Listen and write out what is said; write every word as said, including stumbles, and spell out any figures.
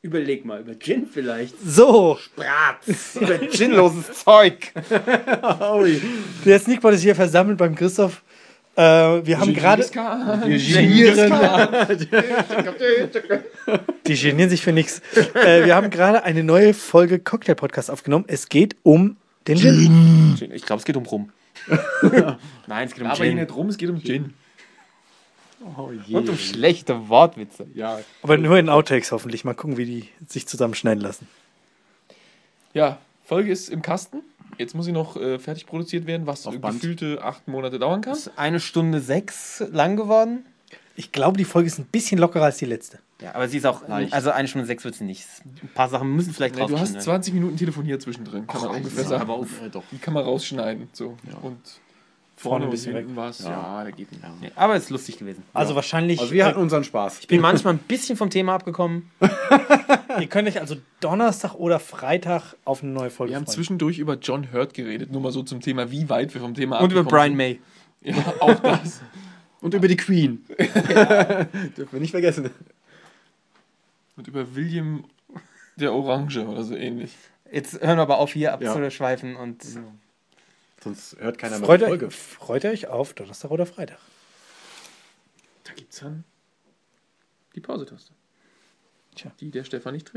Überleg mal, über Gin vielleicht. So. Bratz. Über ginloses Zeug. Der Sneakpot ist hier versammelt beim Christoph. Äh, wir haben gerade... Wir genieren. Die genieren sich für nichts. Äh, wir haben gerade eine neue Folge Cocktail-Podcast aufgenommen. Es geht um den Gin. Ich glaube, es geht um Rum. Nein, es geht um Aber hier Gin. nicht rum, es geht um Gin. Oh je. Und um schlechte Wortwitze. Ja. Aber nur in Outtakes hoffentlich. Mal gucken, wie die sich zusammenschneiden lassen. Ja, Folge ist im Kasten. Jetzt muss sie noch äh, fertig produziert werden, was Auf Band. gefühlte acht Monate dauern kann. Ist eine Stunde sechs lang geworden. Ich glaube, die Folge ist ein bisschen lockerer als die letzte. Ja, aber sie ist auch, Leicht. also eine Stunde sechs wird sie nicht. Ein paar Sachen müssen vielleicht Nee, du hast rausschneiden. zwanzig Minuten telefoniert zwischendrin, kann man ungefähr ja, sagen. aber auf. Äh, doch. Die kann man rausschneiden. So. Und vorne ein ein bisschen bisschen hinten was. Ja. Ja. der geht nicht. Ja, aber es ist lustig gewesen. Also wahrscheinlich... Also wir hatten unseren Spaß. Ich bin manchmal ein bisschen vom Thema abgekommen. Ihr könnt euch also Donnerstag oder Freitag auf eine neue Folge Wir haben freuen. zwischendurch über John Hurt geredet, nur mal so zum Thema, wie weit wir vom Thema Und über abgekommen Brian May. sind. Ja, auch das. Und über die Queen. Dürfen wir nicht vergessen. Und über William der Orange oder so ähnlich. Jetzt hören wir aber auf, hier abzuschweifen und. Sonst hört keiner mehr Freut, die euch, Folge. freut ihr euch auf Donnerstag oder Freitag? Da gibt's dann die Pause-Taste. Tja. Die der Stefan nicht trifft.